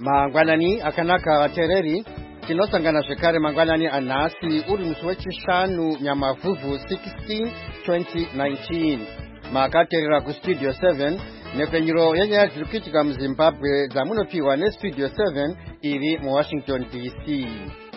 mangwanani akanaka vateereri tinosangana zvekare mangwanani anhasi uri musi wechishanu nyamavhuvhu 16 2019 makateerera kustudio 7 nepfenyuro yenyaya dziri kuitika muzimbabwe dzamunopiwa nestudio 7 iri muwashington dc.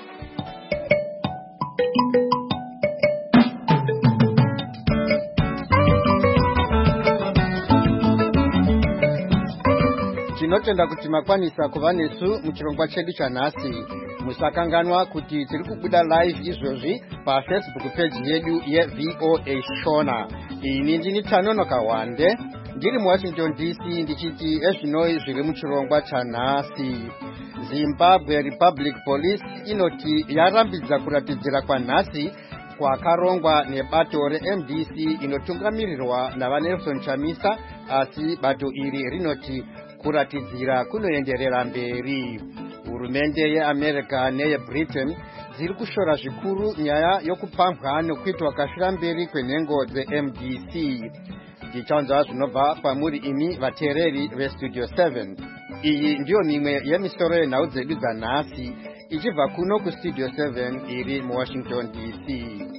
tinotenda kuti makwanisa kuva nesu muchirongwa chedu chanhasi. musakanganwa kuti tiri kubuda live izvozvi pafacebook page yedu yevoa shona. ini ndini Tanonoka Wande ndiri muwashington dc ndichiti ezvinoi zviri muchirongwa chanhasi. Zimbabwe Republic Police inoti yarambidza kuratidzira kwanhasi kwakarongwa nebato reMDC inotungamirirwa navaNelson Chamisa, asi bato iri rinoti kuratidzira kunoenderera mberi. Hurumende yeAmerica neyeBritain dziri kushora zvikuru nyaya yokupambwa nokuitwa kashira mberi kwenhengo dzeMDC. Tichaunzwa zvinobva kwamuri imi vateereri vestudio 7. iyi ndiyo mimwe yemisoro yenhau dzedu dzanhasi ichibva kuno kustudio 7 iri muwashington dc.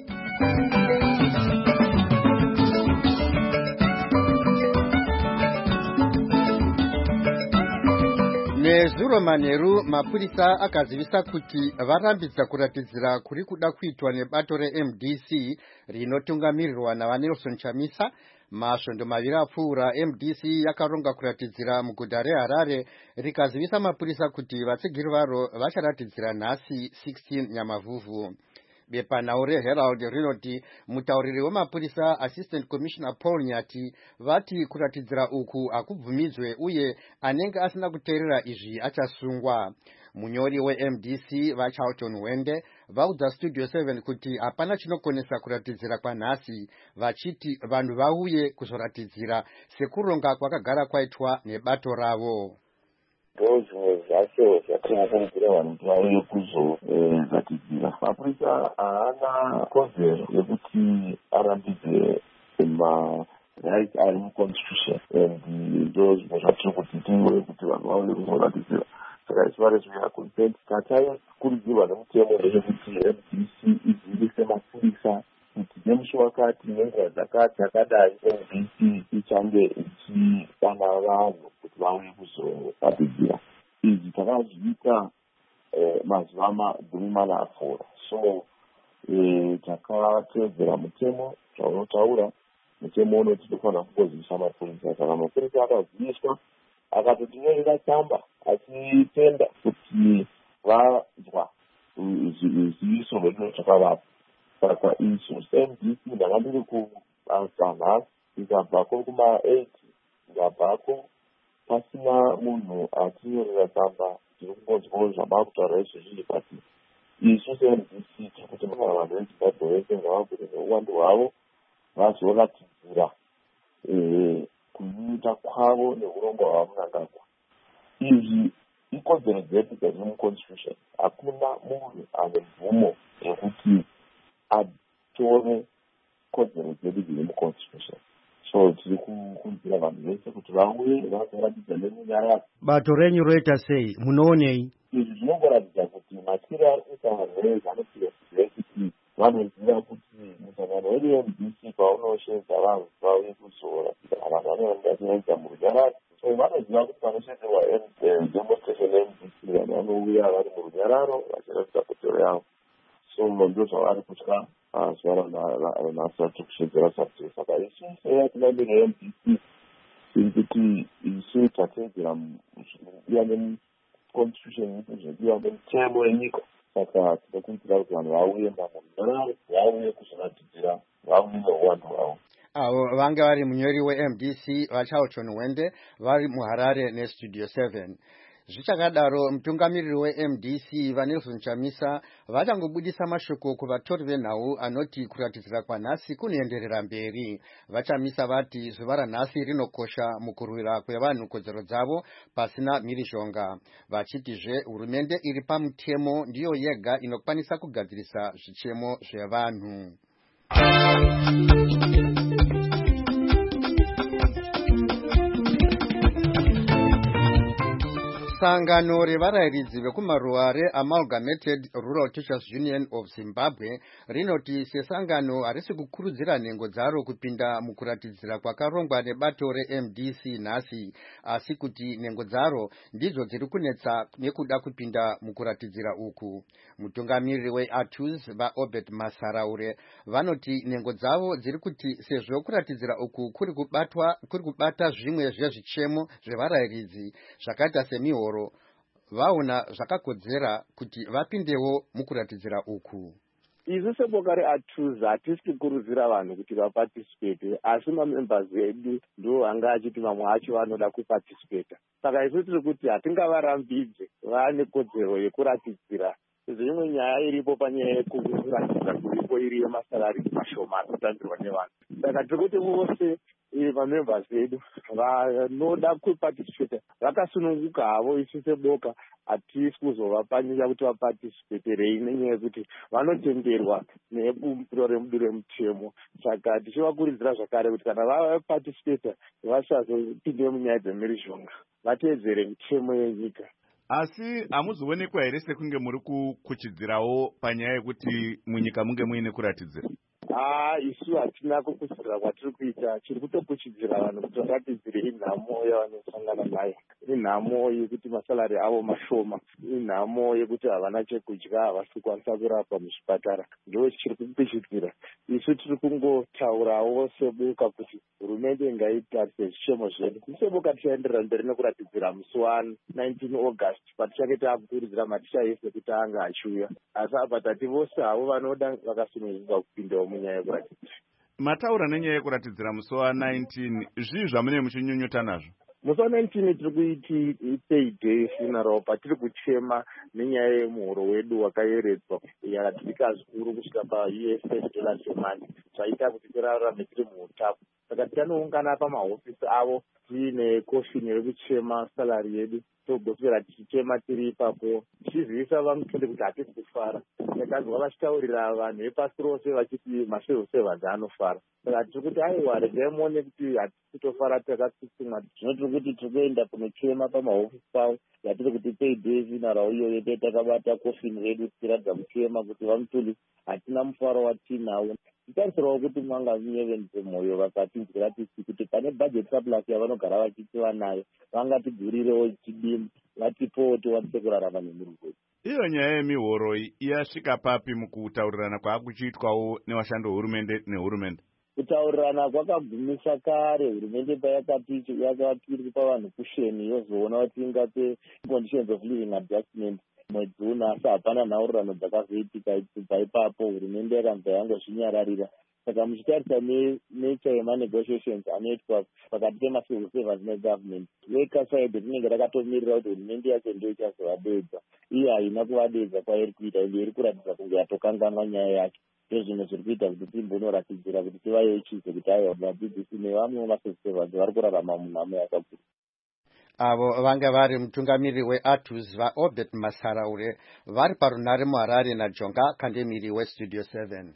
nezuro manheru mapurisa akazivisa kuti varambidza kuratidzira kuri kuda kuitwa nebato reMDC rinotungamirirwa navaNelson Chamisa. masvondo maviri apfuura MDC yakaronga kuratidzira muguta reHarare rikazivisa mapurisa kuti vatsigiri varo vacharatidzira nhasi 16 nyamavhuvhu. bepanhau reHerald rinoti mutauriri wemapurisa Assistant Commissioner Paul Nyati vati kuratidzira uku hakubvumidzwe uye anenge asina kuteerera izvi achasungwa. munyori weMDC vaCharlton Wende vaudza studio 7 kuti hapana chinokonesa kuratidzira kwanhasi, vachiti vanhu vauye kuzoratidzira sekuronga kwakagara kwaitwa nebato ravo. ndozvimwe zvacho zvatinokurudzira vanhu kuti vauye kuzoratidzira. mapurisa haana kodzero yekuti arambidze marights ari muconstitution, and ndozvimwe zvatiri kuti tiwe kuti vanhu vauye kuzoratidzira. saka as far as we are concerned tatakurudzirwa nemutemo ndezvekuti MDC idzivise mapurisa kuti nemusi wakati nenguva dzakadai MDC ichange ichidana vanhu kuti vauye kuzoratidzira. izvi takazviita mazuva magumi mana apfuura. so takateedzera mutemo zvaunotaura. mutemo unoti tinofanira kungozivisa mapurisa. saka mapurisa akaziviswa akatotinyorera tsamba achitenda kuti vanzwa ziviso rwetinotakavapa. saka isu seMDC ndanga ndiri kuanhasi ndikabvako kuma8 ndikabvako pasina munhu atinyorera tsamba. tiri kungonzwawo zvamakutaura izvozvi pati isu seMDC tiri kuti vanhu veZimbabwe vese ngavabude neuwandu hwavo vazoratidzira kuita kwavo neurongwa hwamunangagwa. izvi ikodzero dzedu dziri muconstitution. hakuna munhu ane mvumo yekuti atore kodzero dzedu dziri muconstitution. so tiri kukurudzira vanhu vese kuti vauye vazoratidza nemunyararo. bato renyu roita sei? munoonei? izvi zvinongoratidza kuti matyiro ari kuita vanhu vese kuti vanoziva kuti musangano weMDC paunoshedza vanhu vauye kuzoratidza vanhu vanoenda murunyararo. so vanoziva kuti panoshekerwa demonstration yeMDC vanhu vanouya vari murunyararo vachiratidza kodzero yavo. so ndo zvavari kutya zuva ranhasi vatiri kushedzera sabject. saka isu sevatungamiri veMDC tiri kuti isu tateedzera iya neconstitution yedu zvediwa nemutemo yenyika. saka tinokurudzira kuti vanhu vauye murunyararo, vauye kuzoratidzira, vauye neuwandu hwavo. avo vange vari munyori weMDC vaCharlton Wende vari muHarare nestudio 7. zvichakadaro mutungamiriri weMDC vaNelson Chamisa vachangobudisa mashoko kuvatori venhau anoti kuratidzira kwanhasi kunoenderera mberi. vaChamisa vati zuva ranhasi rinokosha mukurwira kwevanhu kodzero dzavo pasina mhirizhonga, vachitizve hurumende iri pamutemo ndiyo yega inokwanisa kugadzirisa zvichemo zvevanhu. sangano revarairidzi vekumaruwa reAmalgamated Rural Teachers Union of Zimbabwe rinoti sesangano harisi kukurudzira nhengo dzaro kupinda mukuratidzira kwakarongwa nebato reMDC nhasi, asi kuti nhengo dzaro ndidzo dziri kunetsa nekuda kupinda mukuratidzira uku. Mutungamiriri weATUS vaObert Masaraure vanoti nhengo dzavo dziri kuti sezvo kuratidzira uku kuri kubata zvimwe zvezvichemo zvevarairidzi zvakaita semihoro, vaona zvakakodzera kuti vapindewo mukuratidzira uku. Isu seboka reATUS hatisi kukurudzira vanhu kuti vaparticipate, asi mamembers edu ndo anga achiti mamwe acho vanoda kuparticipate. Saka isu tiri kuti hatingavarambidze, vane kodzero yekuratidzira. Imwe nyaya iripo panyaya yekuratidza kuripo iri yemasalari mashoma akutambirwa nevanhu. Saka tiri kuti vose mamembers edu vanoda kuparticipate vakasununguka havo. Isu seboka hatisi kuzovapanyisa kuti vaparticipaterei nenyaya yekuti vanotenderwa nebumbiro remudure mutemo. Saka tichivakurudzira zvakare kuti kana vaparticipata vasazopinde munyaya dzemhirizhonga, vateedzere mitemo yenyika. Asi hamuzoonekwa here sekunge muri kukuchidzirawo panyaya yekuti munyika munge muine kuratidzira? Isu hatina kukuchidzira kwatiri kuita, chiri kutokuchidzira vanhu kuti varatidzire inhamo yavanosangana nayo, inhamo yekuti masalari avo mashoma, inhamo yekuti havana chekudya, havasi kukwanisa kurapwa muzvipatara. Ndo chiri kukuchidzira. Isu tiri kungotaurawo seboka kuti hurumende ngaitarise zvichemo zvedu. Seboka tichaenderera mberi nekuratidzira musi wa19 August patichange takukurudzira maticha ese kuti anga achiuya. Asi apa tati vose havo vanoda vakasununguka kupindawo munyaya yekuratidzira. Mataura nenyaya yekuratidzira musi wa19, zvii zvamunenge muchinyunyuta nazvo? Musi wa19 tiri kuiti payday funeral, patiri kuchema nenyaya yemuhoro wedu wakayeredzwa yakatika zvikuru kusvika $US semani, zvaita kuti tirarame tiri muutapu. Saka tichanoungana pamahofisi avo tiine koshini rekuchema salari yedu, togoswera tichichema tiri ipapo tichizivisa vamutende kuti hatisi kufara. Takazwa vachitaurira vanhu vepasi rose vachiti mashehu servants anofara. Saka tiri kuti aiwa regai muone kuti hatisi kutofara takatsutsumwa. Zvino tiri kuti tiri kuenda kunochema pamahofisi pavo yatiri kuti payday funeral iyoyo takabata koshini redu tichiratidza kuchema kuti vamutuli hatina mufaro watinawo. Titarisirawo kuti mwanga vinyevenze mwoyo vakatibvira tisi kuti pane budget surplus yavanogara vachiti vanayo vangatigurirewo chidimu, vatipowo tiwanise kurarama nemhuri dzedu. Iyo nyaya yemihoro yasvika papi mukutaurirana kwaakuchiitwawo nevashandi vehurumende nehurumende? Kutaurirana kwakagumisa kare. Hurumende payakati yakatiri pavanhu kusheni yozoona kuti ingape conditions of living adjustment mwedzi uno, asi hapana nhaurirano dzakazoitika. Kubva ipapo hurumende yakanzi yangozvinyararira. Saka muchitarisa nature yemanegotiations anoitwa pakati pemacivil servants negovernment, weka side rinenge rakatomirira kuti hurumende yacho ndio ichazovadeedza. Iye haina kuvadeedza kwairi kuita, ende iri kuratidza kunge yatokanganwa nyaya yacho. Ndozvimwe zviri kuita kuti timbonoratidzira kuti tivayochize kuti aiwa vadzidzisi nevamwe macivil servants vari kurarama munhamo yakakura. Avo vanga vari mutungamiriri weATUS vaObert Masaraure vari parunare muHarare naJonga Kandemiri weStudio 7.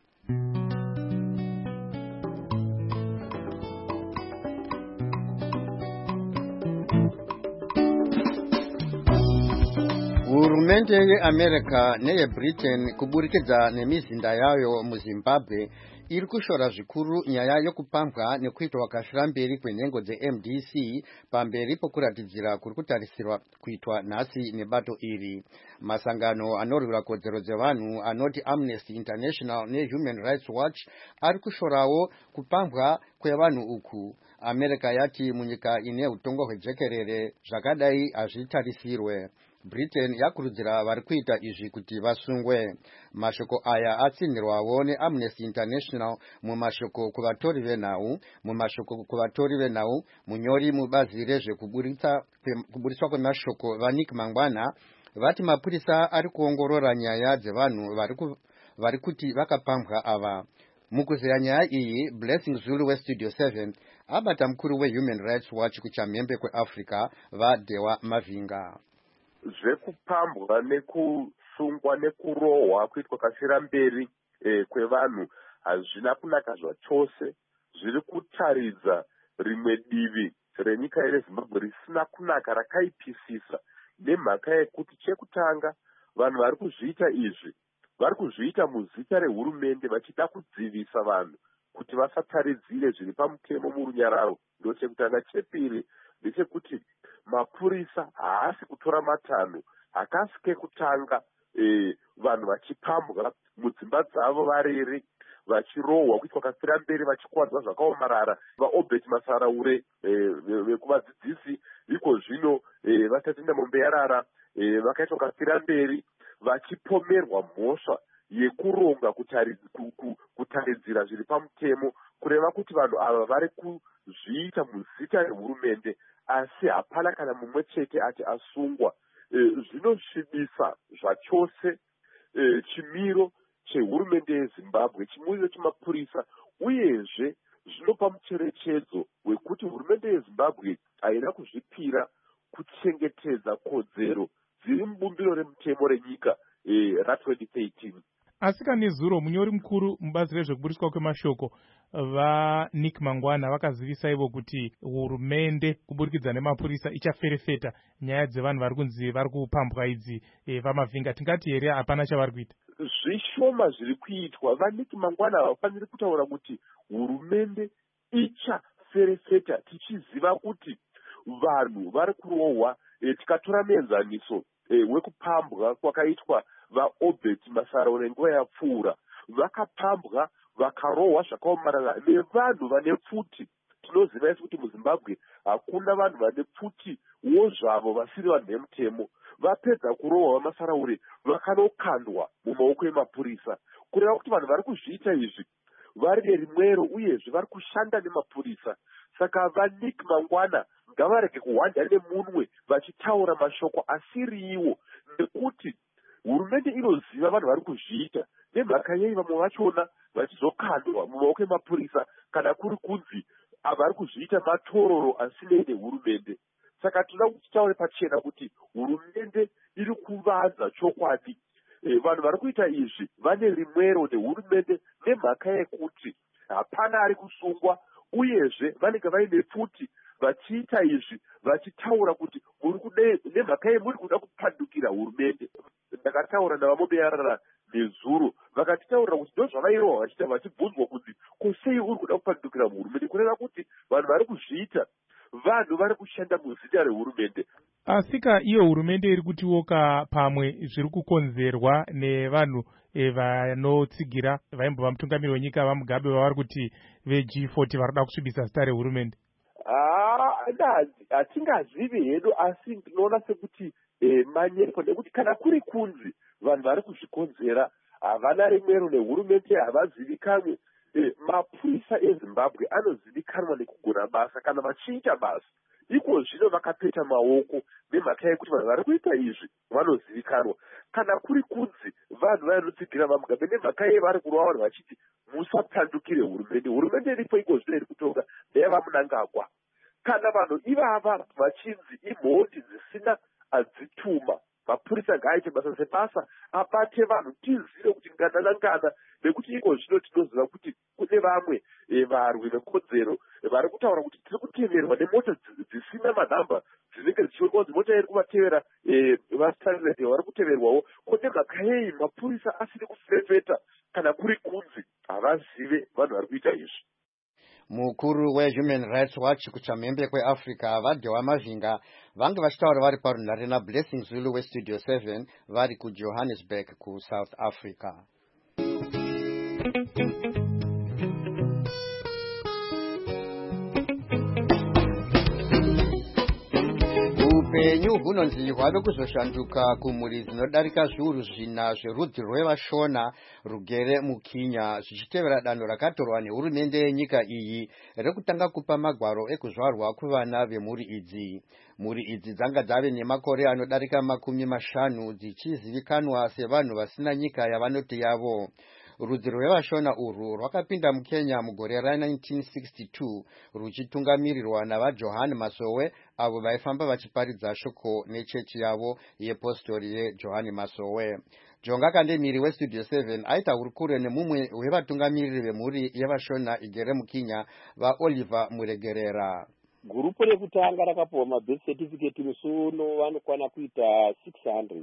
Hurumende yeAmerica neyeBritain kuburikidza nemizinda yayo muZimbabwe iri kushora zvikuru nyaya yokupambwa nekuitwa kashiramberi kwenhengo dzeMDC pamberi pokuratidzira kuri kutarisirwa kuitwa nhasi nebato iri. Masangano anorwira kodzero dzevanhu anoti Amnesty International neHuman Rights Watch ari kushorawo kupambwa kwevanhu uku. America yati munyika ine utongo hwejekerere zvakadai hazvitarisirwe. Britain yakurudzira vari kuita izvi kuti vasungwe. Mashoko aya atsindirwawo neAmnesty International mumashoko kuvatori venhau, munyori mubazi rezvekuburiswa kwemashoko vaNick Mangwana vati mapurisa ari kuongorora nyaya dzevanhu vari kuti vakapambwa ava. Mukuzeya nyaya iyi, Blessing Zulu weStudio 7 abata mukuru weHuman Rights Watch kuchamhembe kweAfrica vaDewa Mavinga. Zvekupambwa nekusungwa nekurohwa kuitwa kashiramberi kwevanhu hazvina kunaka zvachose. Zviri kutaridza rimwe divi renyika yeZimbabwe risina kunaka, rakaipisisa. nemhaka yekuti chekutanga vanhu vari kuzviita izvi vari kuzviita muzita rehurumende vachida kudzivisa vanhu kuti vasataridzire zviri pamutemo murunyararo. Ndo chekutanga. Chepiri ndechekuti mapurisa haasi kutora matanho hakasi kekutanga vanhu vachipambwa mudzimba dzavo varere vachirohwa kuitwa kafira mberi vachikuwadzwa zvakaomarara. vaObert Masaraure vekuvadzidzisi iko zvino vasatenda Mombeyarara vakaitwa kafira mberi vachipomerwa mhosva yekuronga kutaridzira zviri pamutemo, kureva kuti vanhu ava vari kuzviita muzita rehurumende asi hapana kana mumwe chete ati asungwa. Zvinosvibisa zvachose chimiro chehurumende yeZimbabwe, chimiro chemapurisa, uyezve zvinopa mucherechedzo wekuti hurumende yeZimbabwe haina kuzvipira kuchengetedza kodzero dziri mubumbiro remutemo renyika ra2013. Asika Nezuro, munyori mukuru mubazi rezvekuburiswa kwemashoko vaNick Mangwana vakazivisa ivo kuti hurumende kuburikidza nemapurisa ichaferefeta nyaya dzevanhu vari kunzi vari kupambwa idzi vamavhinga. Tingati here hapana chavari kuita? Zvishoma zviri kuitwa. vaNick Mangwana havafaniri kutaura kuti hurumende ichaferefeta tichiziva kuti vanhu vari kurohwa. Tikatora muenzaniso wekupambwa kwakaitwa vaObert Masaraure nguva yapfuura, vakapambwa vakarohwa zvakaomarara nevanhu vane pfuti. Tinoziva isi kuti muZimbabwe hakuna vanhu vane pfuti wozvavo vasiri vanhu vemutemo. Vapedza kurohwa vaMasaraure vakanokandwa mumaoko emapurisa, kureva kuti vanhu vari kuzviita izvi vari nerimwero uyezve vari kushanda nemapurisa. Saka vaNick Mangwana ngavarege kuhwanda nemunwe vachitaura mashoko asiri iwo, nekuti hurumende inoziva vanhu vari kuzviita. Nemhaka yei vamwe vachona vachizokandwa mumaoko emapurisa kana kuri kunzi vari kuzviita matororo asinei nehurumende. Saka tinoda kuti taure pachena kuti hurumende iri kuvanza chokwadi. Vanhu vari kuita izvi vane rimwero nehurumende nemhaka yekuti hapana ari kusungwa, uyezve vanenge vaine pfuti vachiita izvi vachitaura kuti nemhaka yei muri kuda kupandukira hurumende. Ndakataura navaMombeyarara nezuro vakatitaurira kuti ndo zvavairohwa vachiita vachibvunzwa kuti kusei uri kuda kupandukira hurumende, kureva kuti vanhu vari kuzviita vanhu vari kushanda muzita rehurumende. Asika iyo hurumende iri kutiwoka pamwe zviri kukonzerwa nevanhu vanotsigira vaimbova mutungamiri wenyika vaMugabe vavari kuti veG40 vari kuda kusvibisa zita rehurumende. Hatingazivi hedu, asi ndinoona sekuti manyepo, nekuti kana kuri kunzi vanhu vari kuzvikonzera havana rimwero nehurumende, havazivikanwe. Mapurisa eZimbabwe anozivikanwa nekugona basa kana vachiita basa. Iko zvino vakapeta maoko nemhaka yekuti vanhu vari kuita izvi vanozivikanwa. Kana kuri kunzi vanhu vanotsigira vaMugabe nemhaka yei vari kurova vanhu vachiti musapandukire hurumende. Hurumende iripo iko zvino iri kutonga nevaMunangagwa. Kana vanhu ivava vachinzi imhondi dzisina adzituma, mapurisa ngaaite basa sebasa, abate vanhu, tizive kuti ngana nangana, nekuti iko zvino tinoziva kuti kune vamwe varwi vekodzero vari kutaura kuti tiri kuteverwa nemota dzisina manhamba dzinenge dzichionekwa kuti mota iri kuvatevera vasitarirehe vari kuteverwawo. Kune mhaka yei mapurisa asiri kufefeta kana kuri kunzi havazive vanhu vari kuita izvi. Mukuru weHuman Rights Watch kuchamhembe kweAfrica Vadhewa Mavinga vange vachitaura vari parunhare naBlessing Zulu weStudio 7 vari kuJohannesburg kuSouth Africa. Upenyu hunonzi hwave kuzoshanduka kumhuri dzinodarika zviuru zvina zverudzi rwevashona rugere muKenya zvichitevera danho rakatorwa nehurumende yenyika iyi rekutanga kupa magwaro ekuzvarwa kuvana vemhuri idzi. Mhuri idzi dzanga dzave nemakore anodarika 50 dzichizivikanwa sevanhu vasina nyika yavanoti yavo. Rudzi rwevashona urwu rwakapinda muKenya mugore ra1962 ruchitungamirirwa navaJohani Masowe avo vaifamba vachiparidza shoko nechechi yavo yepostori yeJohani Masowe. Jonga Kandemiri weStudio 7 aita hurukure nemumwe wevatungamiriri vemhuri yevashona igere muKenya vaOliver Muregerera. gurupu rekutanga rakapiwa mabirth certificate musi uno vanokwana kuita 600.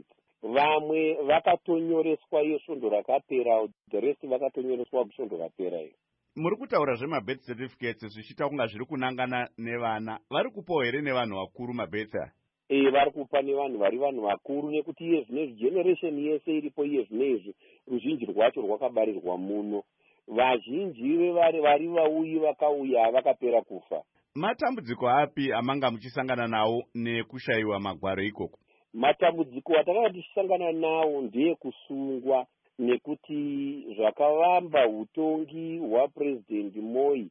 Vamwe vakatonyoreswa iyo svondo rakapera, the rest vakatonyoreswa svondo rapera iyo. Muri kutaura zvemabirth certificates zvichiita kunga zviri kunangana nevana. Vari kupawo here nevanhu vakuru mabirth aya? Vari kupa nevanhu vari vanhu vakuru, nekuti iye zvinezvi generation yese iripo iye zvinezvi ruzhinji rwacho rwakabarirwa muno. Vazhinji vari vauyi vakauya vakapera kufa. Matambudziko api amanga muchisangana nawo nekushayiwa magwaro ikoko? Matambudziko atakanga tichisangana nawo ndeekusungwa, nekuti zvakavamba utongi hwaPresident Moi.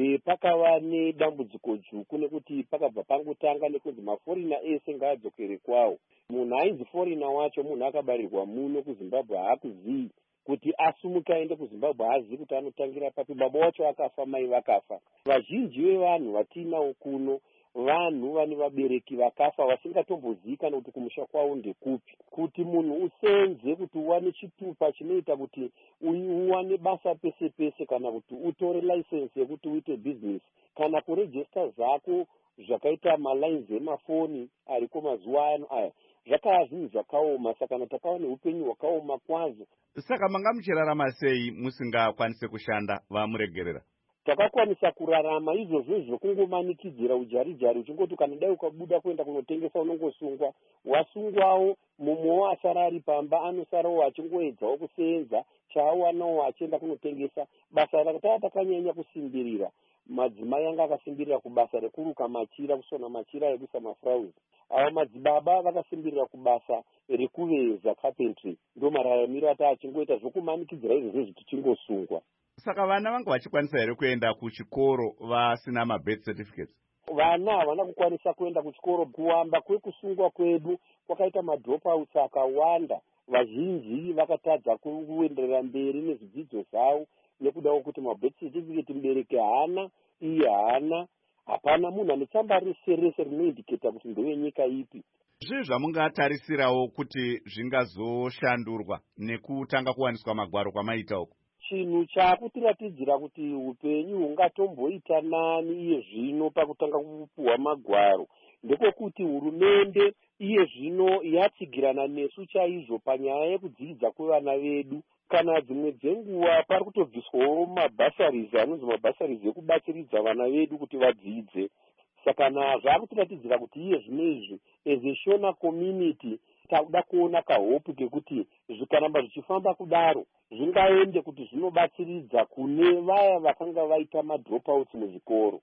Pakava nedambudziko dzvuku, nekuti pakabva pangotanga nekunzi maforina ese ngaadzokere kwawo. Munhu ainzi forina wacho munhu akabarirwa muno kuZimbabwe haakuzivi kuti asumuka aende kuZimbabwe haazivi kuti anotangira papi. Baba wacho akafa, mai vakafa. Vazhinji vevanhu vatinawo kuno vanhu vane vabereki vakafa vasingatombozivikana kuti kumusha kwavo ndekupi. Kuti munhu usenze kuti uwane chitupa chinoita kuti uwane basa pese pese, kana kuti utore license yekuti uite business, kana kurejista zako zvakaita malines emafoni ariko mazuva ano aya, zvakava zvinhu zvakaoma. Saka takawa neupenyu hwakaoma kwazvo. Saka manga muchirarama sei musingakwanise kushanda vamuregerera? Takakwanisa kurarama izvozvo zvokungomanikidzira ujarijari, uchingoti kana dai ukabuda kuenda kunotengesa unongosungwa. Wasungwawo mumwewo asara ari pamba, anosarawo achingoedzawo kusenza chaawanawo achienda kunotengesa. Basa rakatava takanyanya kusimbirira. Madzimai anga akasimbirira kubasa rekuruka machira, kusona machira ekuisa mafurauzi. Ava madzibaba vakasimbirira kubasa rekuveza carpentry. Ndo mararamiro ata achingoita zvokumanikidzira izvozvo tichingosungwa. Saka vana vanga vachikwanisa here kuenda kuchikoro vasina mabirth certificates? Vana havana kukwanisa kuenda kuchikoro. Kuwamba kwekusungwa kwedu kwakaita madropouts akawanda. Vazhinji vakatadza kuenderera mberi nezvidzidzo zvavo nekuda kwekuti mabirth certificate mubereki haana, iye haana. Hapana munhu ane tsamba rese rinoindiketa kuti ndewenyika ipi. Zvii zvamungatarisirawo kuti zvingazoshandurwa nekutanga kuwaniswa magwaro kwamaita uko? Chinhu chakutiratidzira kuti upenyu hungatomboita nani iye zvino pakutanga kupuhwa magwaro ndekwekuti hurumende iye zvino yatsigirana nesu chaizvo panyaya yekudzidza kwevana vedu. Kana dzimwe dzenguva pari kutobviswawo mabhasaris, anonzi mabhasaris ekubatsiridza vana vedu kuti vadzidze. Saka zvakutiratidzira kuti iye zvinezvi as a Shona community takuda kuona kahopu kekuti zvikaramba zvichifamba kudaro zvingaende kuti zvinobatsiridza kune vaya vakanga vaita madropouts muzvikoro.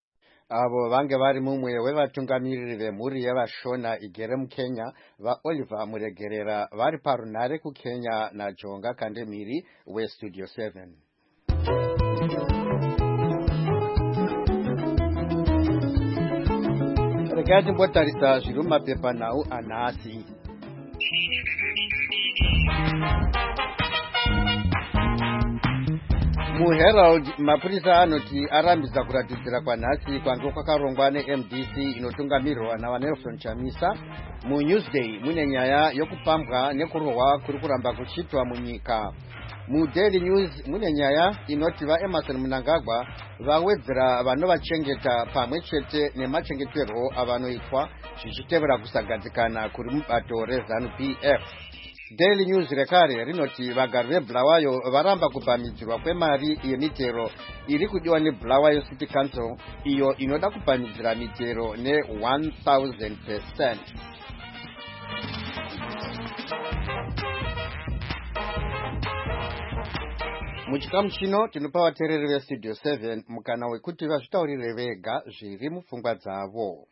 Avo vange vari mumwe wevatungamiriri vemhuri yevashona igere muKenya, vaOliver Muregerera, vari parunhare kuKenya naJonga Kandemiri weStudio 7. Regai timbotarisa zviri mumapepanhau anhasi. MuHerald mapurisa anoti arambidza kuratidzira kwanhasi kwange kwakarongwa neMDC inotungamirirwa naVanelson Chamisa. MuNewsday mune nyaya yokupambwa nekurohwa kuri kuramba kuchiitwa munyika. MuDaily News mune nyaya inoti vaEmerson Mnangagwa vawedzera vanovachengeta pamwe chete nemachengeterwo avanoitwa zvichitevera kusagadzikana kuri mubato reZANU-PF. Daily News rekare rinoti vagari veBulawayo varamba kupamidzirwa kwemari yemitero iri kudiwa neBulawayo City Council, iyo inoda kupamidzira mitero ne1000%. Muchikamu chino tinopa vateereri veStudio 7 mukana wekuti vazvitaurire vega zviri mupfungwa dzavo.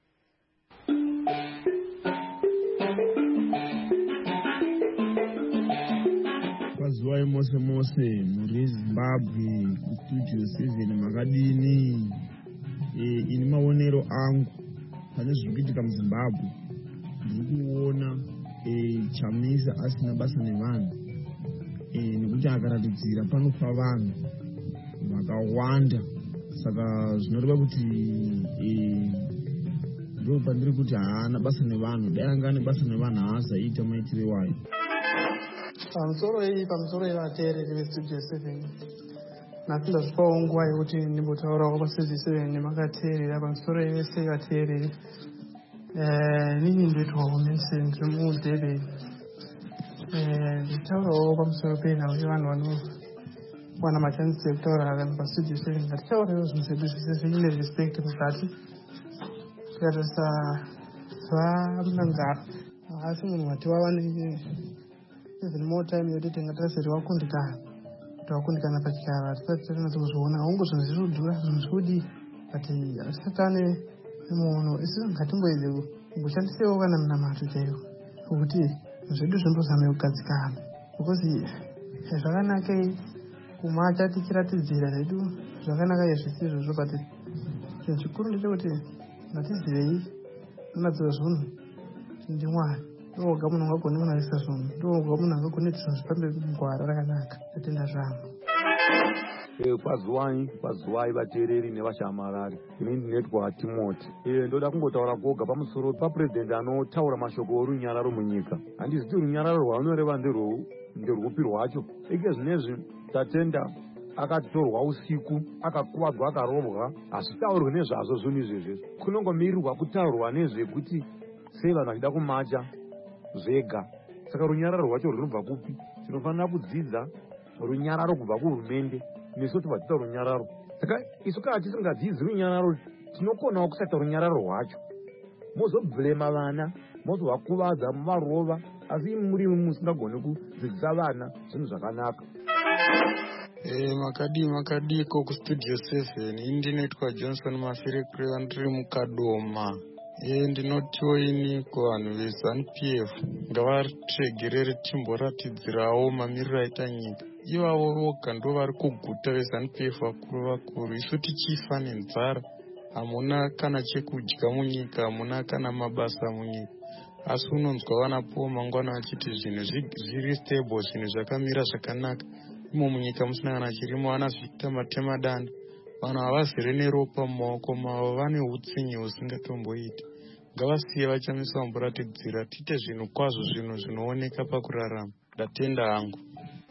Mazuva mose muri Zimbabwe kuStudio 7 makadini. Ini maonero angu pane zviri kuitika muZimbabwe, ndiri kuona Chamisa asina basa nevanhu, nekuti akaratidzira panofa vanhu vakawanda. Saka zvinoreva kuti ndo pandiri kuti haana basa nevanhu. Dai anga ane basa nevanhu haazaita maitire wayo. Pamusoro vateereri veStudio 7, nhasi ndazvipawo nguva yekuti ndimbotaurawo pasezvise nemakateerera pamusoro yevesekateereri. Inini ndoitwawo mensen ndiri muDurban. Ndichitaurawo pamusoro penhau yevanhu vanowana machanisi ekutaura pastudio 7. Ngatitaurewo zvinhu zvedu zvese zviine respect mukati tikatasava asi munhu wativava even more time yekuti tingatarisa wakundikana pachikara hatisati tatinatozviona hongu zvinhu zviri kudhura zvinhu zviri kudii but hatisati tane muono. Isi ngatimboedze kungoshandisewo kana munamato chaiwo kuti zvedu zvimbozame kugadzikana because zvakanakei kumacha tichiratidzira zvedu zvakanaka zvisizvo izvozvo but chinhu chikuru ndechekuti ngatizivei unadziwa zvinhu ndimwari ndoga munhu angagone kunarisa zvinhu ndoga munhu angagone kuti zvinhu zvifambe mugwara rakanaka. Tatenda zvamo. Kwaziwai vateereri nevashamarari. Ini ndinetwa Timoti. Ndoda kungotaura goga pamusoro papresident anotaura mashoko orunyararo munyika. Handisi kuti runyararo rwaanoreva nderwupi rwacho. Ike zvinezvi Tatenda akatorwa usiku akakuvadzwa akarovwa hazvitaurwe nezvazvo zvinhu izvezvi. Kunongomirirwa kutaurwa nezvekuti sei vanhu vachida kumacha zvega. Saka runyararo rwacho runobva kupi? Tinofanira kudzidza runyararo kubva kuhurumende nesu tobva tiita runyararo. Saka isu kana tisingadzidzi runyararo tinokonawo kusaita runyararo rwacho. Mozobhlema vana, mozovakuvadza muvarova, asi muri musingagoni kudzidzisa vana zvinhu zvakanaka. Makadiko kustudio 7. Indinoitwa Johnson Mafere Kureva ndiri mukadoma. Ndinotiwo ini kuvanhu veZANU-PF ngavategerere timboratidzirawo mamiriro aita nyika. Ivavo voga ndo vari kuguta veZANU-PF vakuru. Isu tichifa nenzara hamuna kana chekudya munyika, hamuna kana mabasa munyika. Asi unonzwa vanapo mangwana vachiti zvinhu zviri stable, zvinhu zvakamira zvakanaka. Imo munyika musina kana chirimo, vana zviita matemadanda. Vanhu havazere neropa mumaoko mavo, vane utsinye husingatomboiti. Ngavasiye vachamisa vamboratidzira tiite zvinhu kwazvo, zvinhu zvinooneka pakurarama. Ndatenda hangu.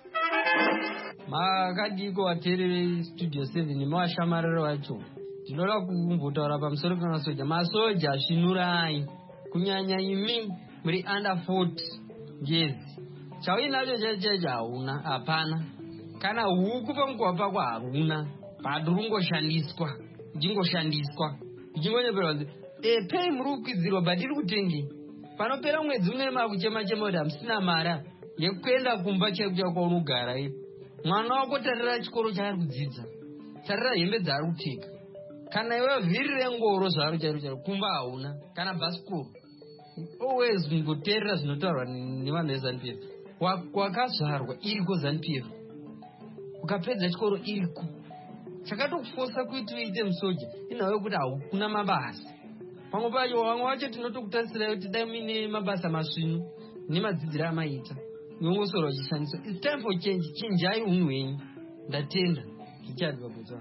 Makadiko vateereri Studio 7 mavashamariro vacho. Ndinoda kumbotaura pamusoro pemasoja. Masoja svinurai, kunyanya imi muri under 40 ngezi. Chauinacho chacho hauna, hapana. Kana huku pamukova pako haruna, bado rungoshandiswa, ndingoshandiswa. Ndichingonyeperwa kuti pei muri kukwidzirwa badiri kutengi. Panopera mwedzi mune makuchema-chema kuti hamusina mara yekuenda kumba chekucha kwaunogara ipo. Mwana wako tarira chikoro chaari kudzidza, tarira hembe dzaari kupfeka. Kana iwe vhiri rengoro zvaro chairo kumba hauna, kana bhasikoro. Always ngoteerera zvinotaurwa nevanhu veZANU-PF. Wakazvarwa iriko ZANU-PF, ukapedza chikoro iriko. Chakatokufosa kuti uite musoja inhau yekuti hakuna mabasa. Pamwe pacho vamwe vacho tinotokutarisira kuti dai muine mabasa masvinu nemadzidziro amaita nyongosoro vachishandiswa. It's time for change. Chinjai unhu hwenyu. Ndatenda zvichadiwa kutsvana.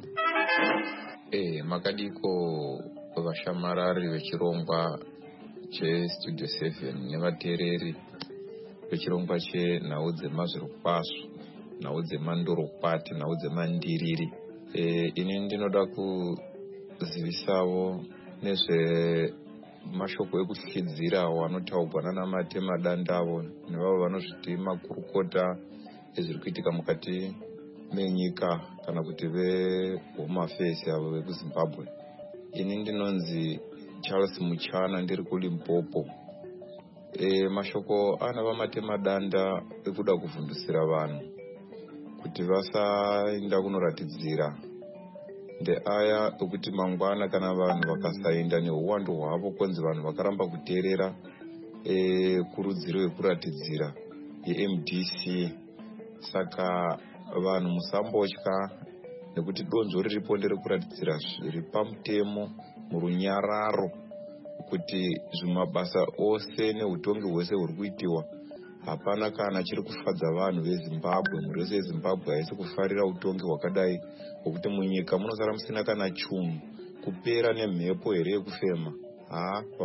Makadiko vashamarari vechirongwa cheStudio 7 nevateereri vechirongwa chenhau dzemazvirokwazvo, nhau dzemandorokwati, nhau dzemandiriri. Ini ndinoda kuzivisawo nezvemashoko ekutyidzirawo anotaurwa nanamatemadandavo nevavo vanozviti makurukota ezviri kuitika mukati menyika kana kuti vehome affairs avo vekuZimbabwe. Ini ndinonzi Charles Muchana, ndiri kuLimpopo. Mashoko ana vamatemadanda ekuda kuvhundusira vanhu kuti vasaenda kunoratidzira ndeaya ekuti mangwana kana vanhu vakasaenda neuwandu hwavo kwenzi vanhu vakaramba kuteerera kurudziro yekuratidzira yeMDC. Saka vanhu musambotya nekuti donzvo riripo nderekuratidzira zviri pamutemo murunyararo kuti zvimabasa ose neutongi hwese huri kuitiwa hapana kana chiri kufadza vanhu veZimbabwe. Mhuri yose yeZimbabwe haisi kufarira utongi hwakadai hwekuti munyika munosara musina kana chunhu, kupera nemhepo here yekufema.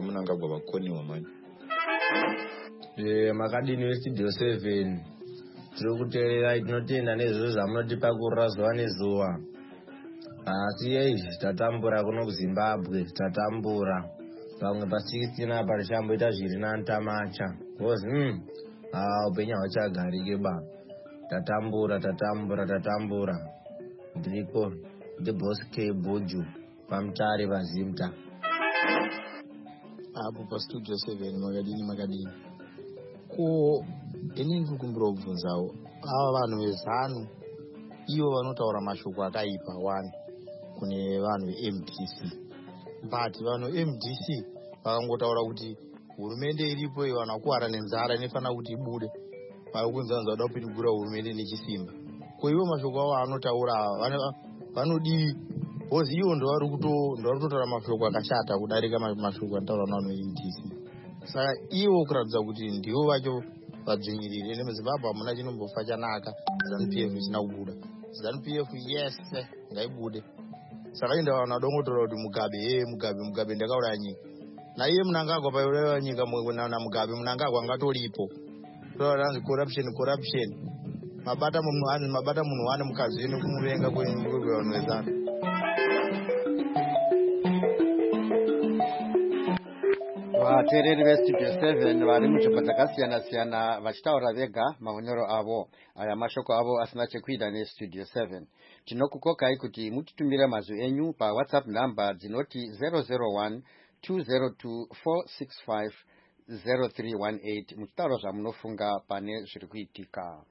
Pamunangagwa vakoniwa mani. Makadini veStudio 7 tiri kuteerera tinotenda nezviro zvamunotipakurira zuva nezuva. Asi tatambura kuno kuZimbabwe, tatambura pamwe pa16 apa tichamboita zviri nantamacha because upenyu hauchagarike ba. Tatambura ndiriko the boss K Boju pamutare paZimta apo pa studio 7 makadini ko inini kukumbira kubvunzawo ava vanhu vezanu ivo vanotaura mashoko akaipa one kune vanhu veMDC, but vanhu veMDC vakangotaura kuti hurumende iripo vanhu vakuwara nenzara inofanira kuti ibude, vari kunzanza kuda kupindura hurumende nechisimba. Ko ivo mashoko avo anotaura vanodii? Bozi ivo ndovari kutotaura mashoko akashata kudarika mashoko anotaura navanhu veMDC. Saka ivo kuratidza kuti ndivo vacho vadzvinyiriri. Ene muZimbabwe hamuna chinombofa chanaka ZANU-PF isina kubuda. ZANU-PF yes ngaibude. Saka inda vanhu vadongotaura kuti Mugabe ndakauraya nyika. Naiye Mnangagwa pauraya nyika na Mugabe, Mnangagwa angatoripo. Toranzi corruption. Mabata munhu wane mukadzi wenu kumuvenga kwevanhu vezana. Vateereri veStudio 7 vari munzvimbo dzakasiyana-siyana vachitaura vega maonero avo. Aya mashoko avo asina chekuita neStudio 7. Tinokukokai kuti mutitumire mazwi enyu paWhatsApp namba dzinoti 001 202 465 0318 muchitaura zvamunofunga pane zviri kuitika.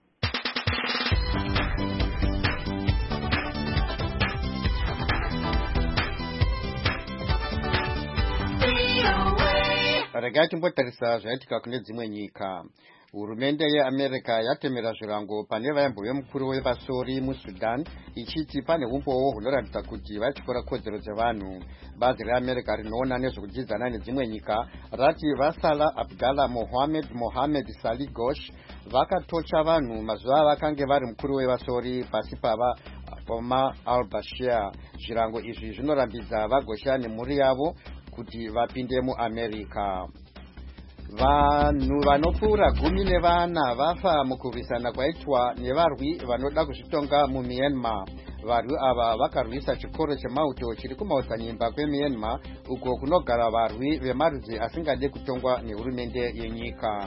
Regai timbotarisa zvaitika kune dzimwe nyika. Hurumende yeAmerica yatemera zvirango pane vaimbo vemukuru wevasori muSudan ichiti pane umbowo hunoratidza kuti vachikora kodzero dzevanhu. Bazi reAmerica rinoona nezvekudyidzana nedzimwe nyika rati vasala Abdallah Mohammed Salih Ghosh vakatocha vanhu mazuva vakange vari mukuru wevasori pasi pava Omar al-Bashir. Zvirango izvi zvinorambidza vagosha nemhuri yavo kuti vapinde muAmerica. Vanhu vanopfuura 14 vafa mukurwisana kwaitwa nevarwi vanoda kuzvitonga muMyanmar. Varwi ava vakarwisa chikoro chemauto chiri kumaodzanyimba kweMyanmar uko kunogara varwi vemarudzi asingade kutongwa nehurumende yenyika.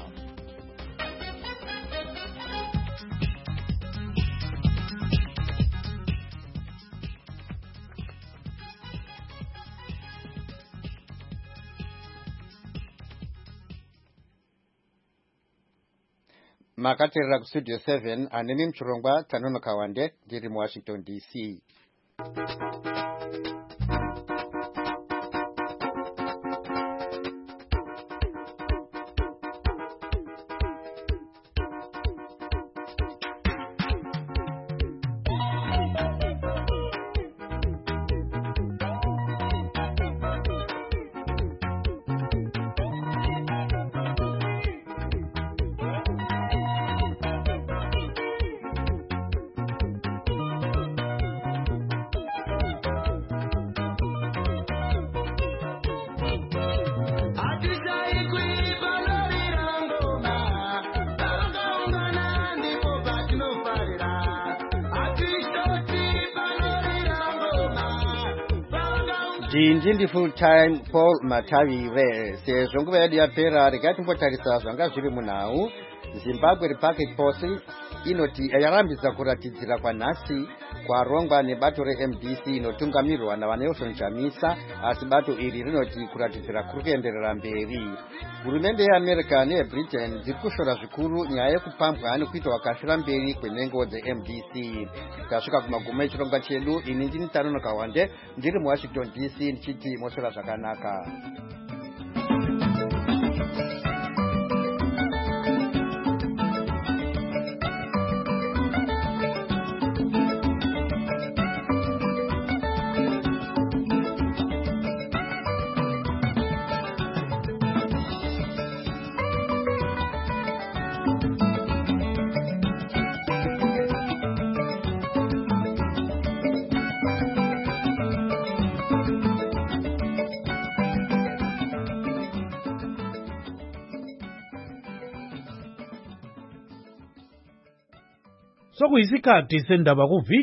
Makateerera kuStudio 7 anemi muchirongwa Tanonoka Wande ndiri muWashington DC. Ndindi full time Paul Matavire sezvo nguva yedu yapera. Regai timbotarisa zvanga zviri munhau. Zimbabwe Republic Post inoti yarambidza kuratidzira kwanhasi kwarongwa nebato reMDC inotungamirwa naVanelson Chamisa, asi bato iri rinoti kuratidzira kuri kuenderera mberi. Hurumende yeAmerica neyeBritain dziri kushora zvikuru nyaya yekupambwa nekuitwa kashira mberi kwenhengo dzeMDC. Tasvika kumagumo echirongwa chedu. Ini ndini Tanonoka Wande ndiri muWashington DC ndichiti mosora zvakanaka. pakuyisikhathi sendaba ku